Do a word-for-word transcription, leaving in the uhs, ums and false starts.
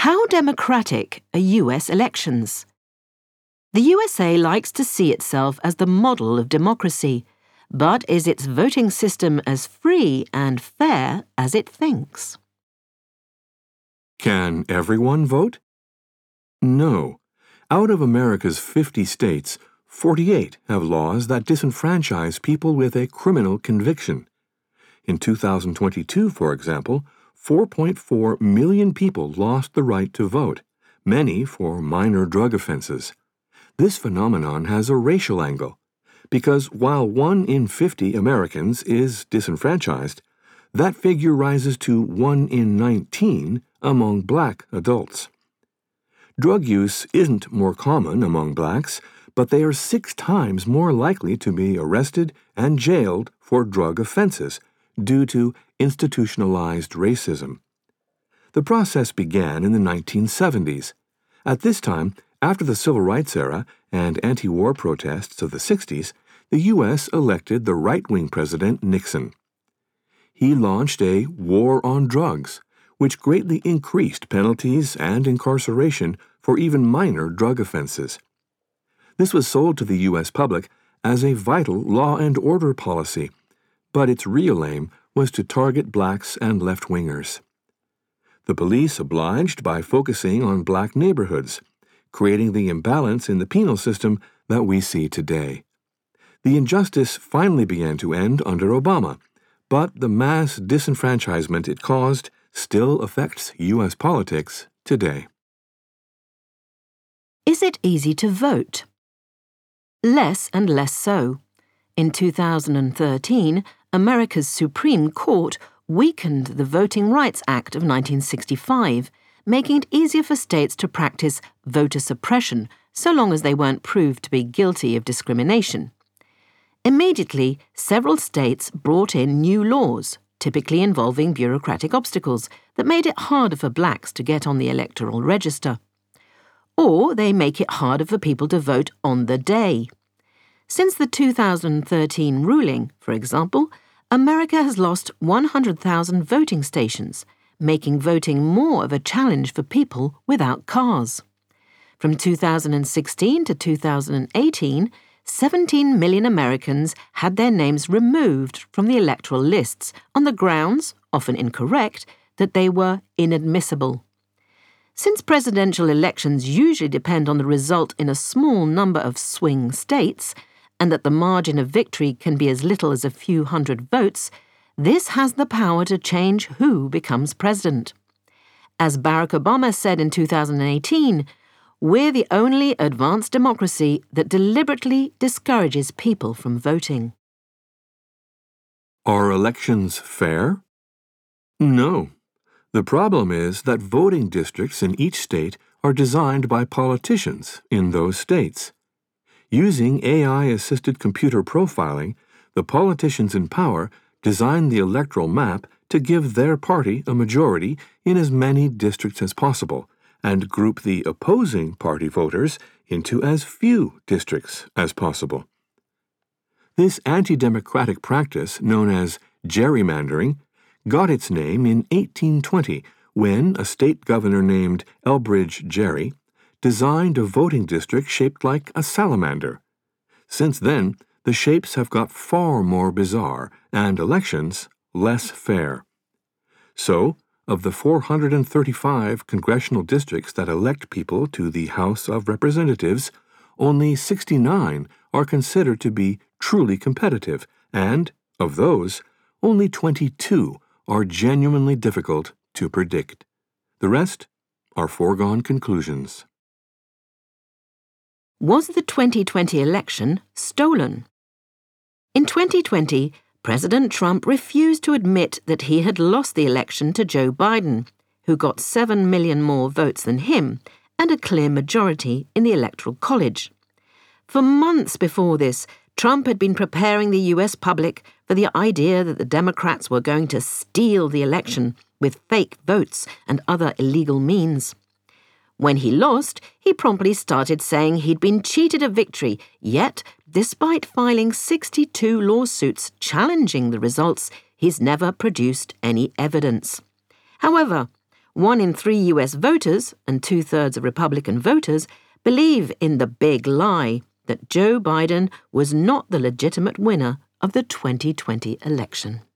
How democratic are U S elections? The U S A likes to see itself as the model of democracy, but is its voting system as free and fair as it thinks? Can everyone vote? No. Out of America's fifty states, forty-eight have laws that disenfranchise people with a criminal conviction. In two thousand twenty-two, for example, four point four million people lost the right to vote, many for minor drug offenses. This phenomenon has a racial angle, because while one in fifty Americans is disenfranchised, that figure rises to one in nineteen among black adults. Drug use isn't more common among blacks, but they are six times more likely to be arrested and jailed for drug offenses due to institutionalized racism. The process began in the nineteen seventies. At this time, after the Civil Rights era and anti-war protests of the sixties, the U S elected the right-wing president Nixon. He launched a war on drugs, which greatly increased penalties and incarceration for even minor drug offenses. This was sold to the U S public as a vital law and order policy, but its real aim was to target blacks and left-wingers. The police obliged by focusing on black neighborhoods, creating the imbalance in the penal system that we see today. The injustice finally began to end under Obama, but the mass disenfranchisement it caused still affects U S politics today. Is it easy to vote? Less and less so. In two thousand thirteen, America's Supreme Court weakened the Voting Rights Act of nineteen sixty-five, making it easier for states to practice voter suppression so long as they weren't proved to be guilty of discrimination. Immediately, several states brought in new laws, typically involving bureaucratic obstacles, that made it harder for blacks to get on the electoral register. Or they make it harder for people to vote on the day. Since the two thousand thirteen ruling, for example, America has lost one hundred thousand voting stations, making voting more of a challenge for people without cars. From two thousand sixteen to two thousand eighteen, seventeen million Americans had their names removed from the electoral lists on the grounds, often incorrect, that they were inadmissible. Since presidential elections usually depend on the result in a small number of swing states, and that the margin of victory can be as little as a few hundred votes, this has the power to change who becomes president. As Barack Obama said in two thousand eighteen, "We're the only advanced democracy that deliberately discourages people from voting." Are elections fair? No. The problem is that voting districts in each state are designed by politicians in those states. Using A I-assisted computer profiling, the politicians in power design the electoral map to give their party a majority in as many districts as possible, and group the opposing party voters into as few districts as possible. This anti-democratic practice, known as gerrymandering, got its name in eighteen twenty when a state governor named Elbridge Gerry designed a voting district shaped like a salamander. Since then, the shapes have got far more bizarre and elections less fair. So, of the four hundred thirty-five congressional districts that elect people to the House of Representatives, only sixty-nine are considered to be truly competitive, and, of those, only twenty-two are genuinely difficult to predict. The rest are foregone conclusions. Was the twenty twenty election stolen? In twenty twenty, President Trump refused to admit that he had lost the election to Joe Biden, who got seven million more votes than him and a clear majority in the Electoral College. For months before this, Trump had been preparing the U S public for the idea that the Democrats were going to steal the election with fake votes and other illegal means. When he lost, he promptly started saying he'd been cheated of victory, yet, despite filing sixty-two lawsuits challenging the results, he's never produced any evidence. However, One in three U S voters and two-thirds of Republican voters believe in the big lie that Joe Biden was not the legitimate winner of the twenty twenty election.